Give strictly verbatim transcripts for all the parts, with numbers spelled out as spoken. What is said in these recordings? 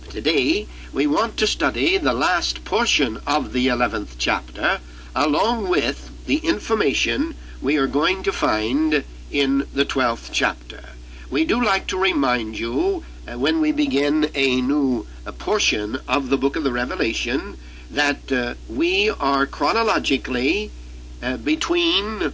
Today we want to study the last portion of the eleventh chapter, along with the information we are going to find in the twelfth chapter. We do like to remind you, uh, when we begin a new uh, portion of the book of the Revelation, that uh, we are chronologically uh, between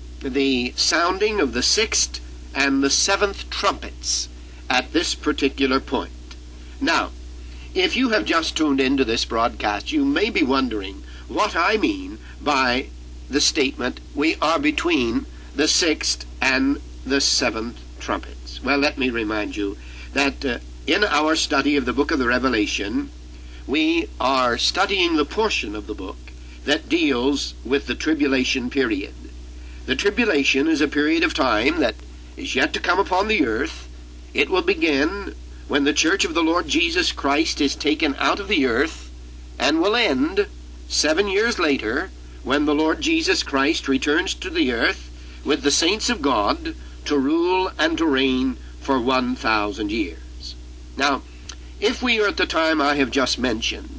the sounding of the sixth and the seventh trumpets at this particular point. Now, if you have just tuned into this broadcast, you may be wondering what I mean by the statement, we are between the sixth and the seventh trumpets. Well, let me remind you that uh, in our study of the book of the Revelation, we are studying the portion of the book that deals with the tribulation period. The tribulation is a period of time that is yet to come upon the earth. It will begin when the church of the Lord Jesus Christ is taken out of the earth, and will end seven years later when the Lord Jesus Christ returns to the earth with the saints of God to rule and to reign for one thousand years. Now, if we are at the time I have just mentioned,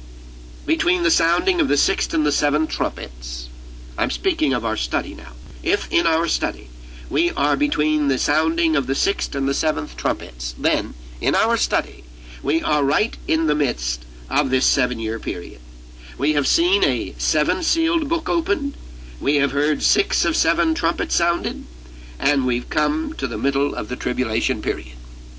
between the sounding of the sixth and the seventh trumpets, I'm speaking of our study now. If in our study we are between the sounding of the sixth and the seventh trumpets, then in our study we are right in the midst of this seven-year period. We have seen a seven-sealed book opened, we have heard six of seven trumpets sounded, and we've come to the middle of the tribulation period.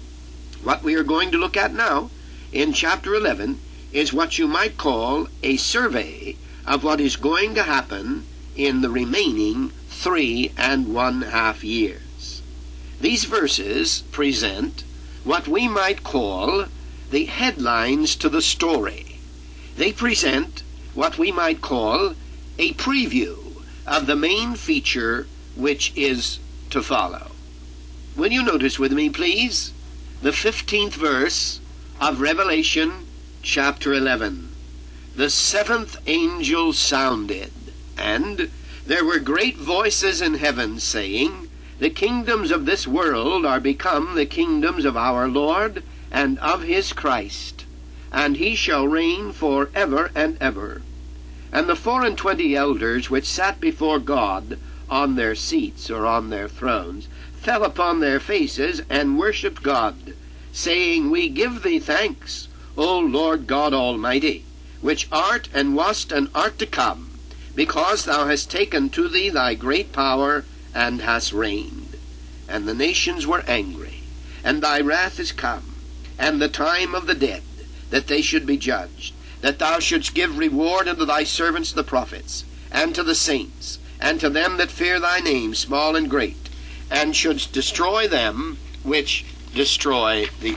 What we are going to look at now in chapter eleven is what you might call a survey of what is going to happen in the remaining three and one half years. These verses present what we might call the headlines to the story. They present what we might call a preview of the main feature which is to follow. Will you notice with me, please, the fifteenth verse of Revelation chapter eleven. The seventh angel sounded, and there were great voices in heaven saying, the kingdoms of this world are become the kingdoms of our Lord and of his Christ, and he shall reign for ever and ever. And the four and twenty elders which sat before God on their seats or on their thrones fell upon their faces and worshipped God, saying, we give thee thanks, O Lord God Almighty, which art and wast and art to come, because thou hast taken to thee thy great power and hast reigned. And the nations were angry, and thy wrath is come, and the time of the dead, that they should be judged, that thou shouldst give reward unto thy servants the prophets, and to the saints, and to them that fear thy name, small and great, and shouldst destroy them which destroy the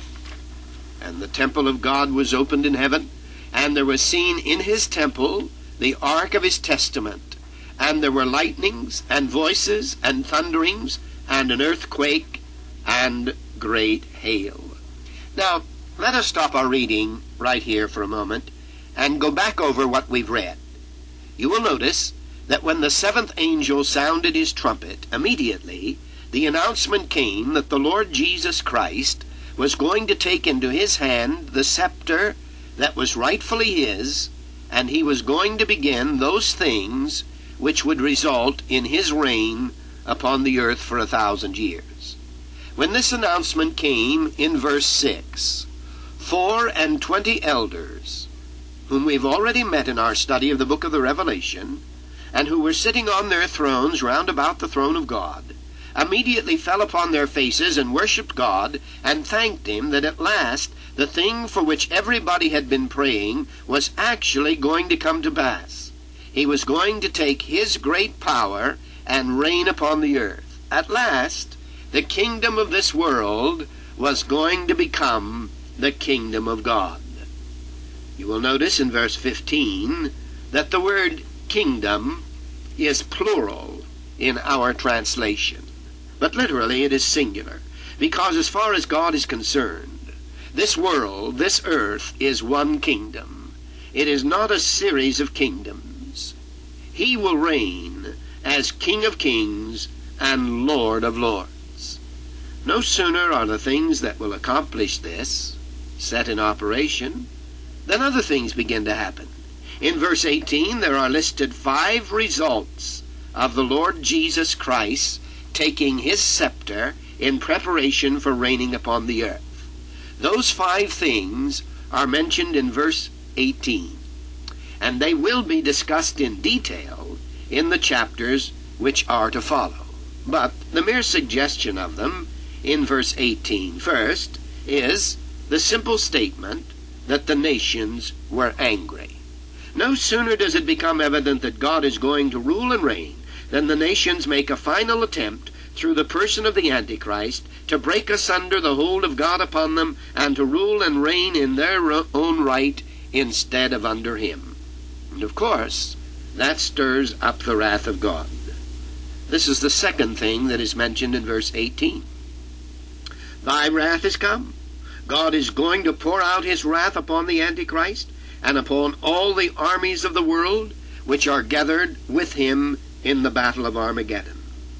earth. And the temple of God was opened in heaven, and there was seen in his temple the ark of his testament, and there were lightnings, and voices, and thunderings, and an earthquake, and great hail. Now, let us stop our reading right here for a moment, and go back over what we've read. You will notice that when the seventh angel sounded his trumpet, immediately the announcement came that the Lord Jesus Christ was going to take into his hand the scepter that was rightfully his, and he was going to begin those things which would result in his reign upon the earth for a thousand years. When this announcement came in verse six, four and twenty elders, whom we've already met in our study of the book of the Revelation, and who were sitting on their thrones round about the throne of God, immediately fell upon their faces and worshipped God, and thanked him that at last the thing for which everybody had been praying was actually going to come to pass. He was going to take his great power and reign upon the earth. At last, the kingdom of this world was going to become the kingdom of God. You will notice in verse fifteen that the word kingdom is plural in our translation. But literally it is singular, because as far as God is concerned, this world, this earth, is one kingdom. It is not a series of kingdoms. He will reign as King of kings and Lord of lords. No sooner are the things that will accomplish this set in operation, then other things begin to happen. In verse eighteen, there are listed five results of the Lord Jesus Christ taking his scepter in preparation for reigning upon the earth. Those five things are mentioned in verse eighteen, and they will be discussed in detail in the chapters which are to follow. But the mere suggestion of them in verse eighteen first is the simple statement that the nations were angry. No sooner does it become evident that God is going to rule and reign than the nations make a final attempt through the person of the Antichrist to break asunder the hold of God upon them and to rule and reign in their own right instead of under him. And of course, that stirs up the wrath of God. This is the second thing that is mentioned in verse eighteen. Thy wrath is come. God is going to pour out his wrath upon the Antichrist and upon all the armies of the world which are gathered with him in the battle of Armageddon.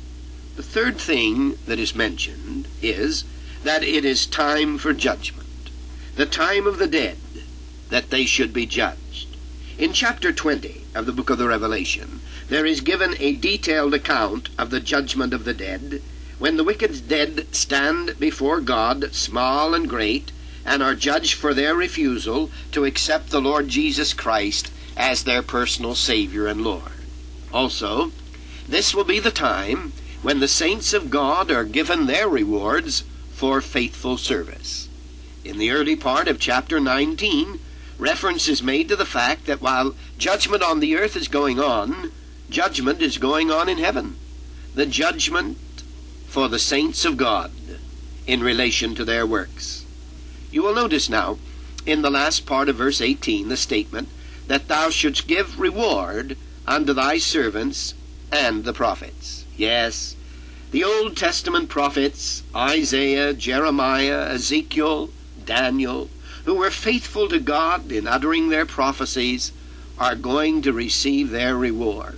The third thing that is mentioned is that it is time for judgment, the time of the dead, that they should be judged. In chapter twenty of the book of the Revelation, there is given a detailed account of the judgment of the dead, when the wicked dead stand before God, small and great, and are judged for their refusal to accept the Lord Jesus Christ as their personal Savior and Lord. Also, this will be the time when the saints of God are given their rewards for faithful service. In the early part of chapter nineteen, reference is made to the fact that while judgment on the earth is going on, judgment is going on in heaven. The judgment for the saints of God in relation to their works. You will notice now, in the last part of verse eighteen, the statement that thou shouldst give reward unto thy servants and the prophets. Yes, the Old Testament prophets, Isaiah, Jeremiah, Ezekiel, Daniel, who were faithful to God in uttering their prophecies, are going to receive their reward.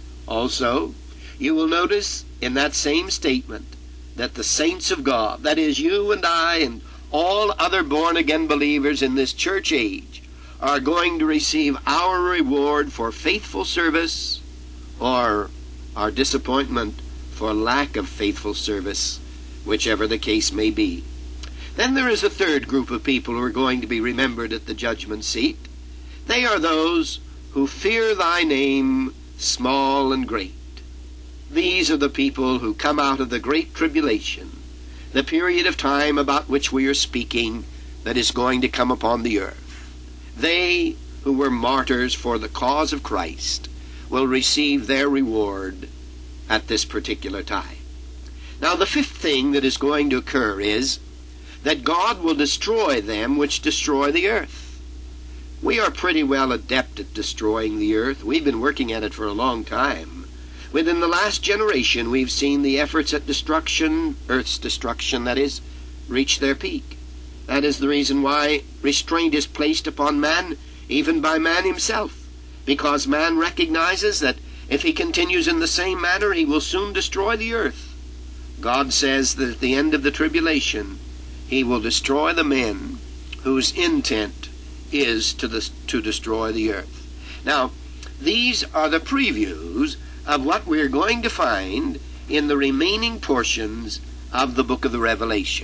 Also, you will notice in that same statement that the saints of God, that is you and I and all other born-again believers in this church age, are going to receive our reward for faithful service or our disappointment for lack of faithful service, whichever the case may be. Then there is a third group of people who are going to be remembered at the judgment seat. They are those who fear thy name, small and great. These are the people who come out of the great tribulation, the period of time about which we are speaking that is going to come upon the earth. They who were martyrs for the cause of Christ will receive their reward at this particular time. Now, the fifth thing that is going to occur is that God will destroy them which destroy the earth. We are pretty well adept at destroying the earth. We've been working at it for a long time. Within the last generation, we've seen the efforts at destruction, Earth's destruction, that is, reach their peak. That is the reason why restraint is placed upon man, even by man himself, because man recognizes that if he continues in the same manner, he will soon destroy the earth. God says that at the end of the tribulation, he will destroy the men whose intent is to, the, to destroy the earth. Now, these are the previews of what we're going to find in the remaining portions of the book of the Revelation.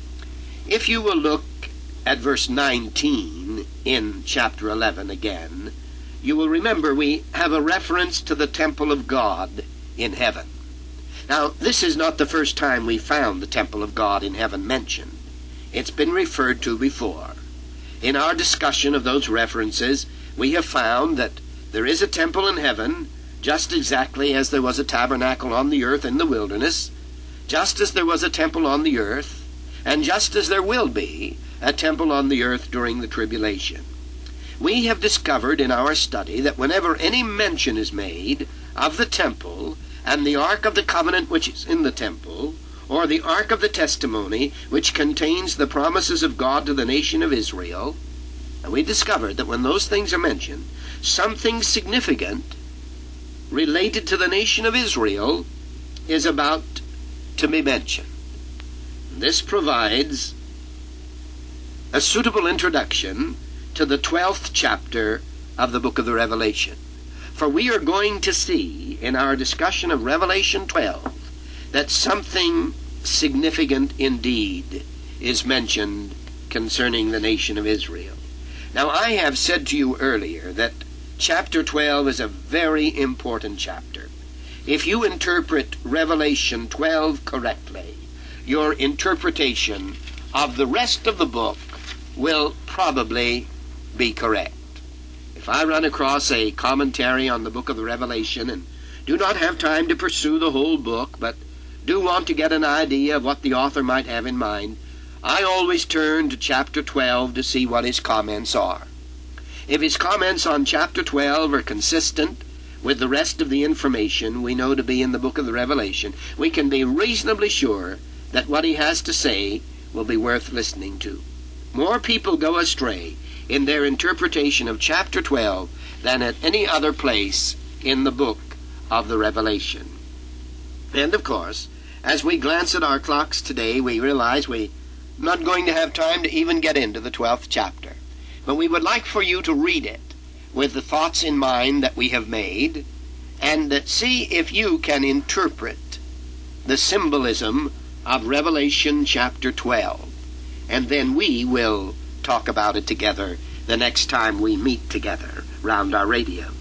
If you will look at verse nineteen in chapter eleven again, you will remember we have a reference to the temple of God in heaven. Now, this is not the first time we found the temple of God in heaven mentioned. It's been referred to before. In our discussion of those references, we have found that there is a temple in heaven, just exactly as there was a tabernacle on the earth in the wilderness, just as there was a temple on the earth, and just as there will be a temple on the earth during the tribulation. We have discovered in our study that whenever any mention is made of the temple and the Ark of the Covenant which is in the temple, or the Ark of the Testimony which contains the promises of God to the nation of Israel, and we discovered that when those things are mentioned, something significant related to the nation of Israel is about to be mentioned. This provides a suitable introduction to the twelfth chapter of the book of the Revelation. For we are going to see in our discussion of Revelation twelve that something significant indeed is mentioned concerning the nation of Israel. Now, I have said to you earlier that chapter twelve is a very important chapter. If you interpret Revelation twelve correctly, your interpretation of the rest of the book will probably be correct. If I run across a commentary on the book of the Revelation and do not have time to pursue the whole book, but do want to get an idea of what the author might have in mind, I always turn to chapter twelve to see what his comments are. If his comments on chapter twelve are consistent with the rest of the information we know to be in the book of the Revelation, we can be reasonably sure that what he has to say will be worth listening to. More people go astray in their interpretation of chapter twelve than at any other place in the book of the Revelation. And of course, as we glance at our clocks today, we realize we're not going to have time to even get into the twelfth chapter. But we would like for you to read it with the thoughts in mind that we have made, and see if you can interpret the symbolism of Revelation chapter twelve. And then we will talk about it together the next time we meet together round our radio.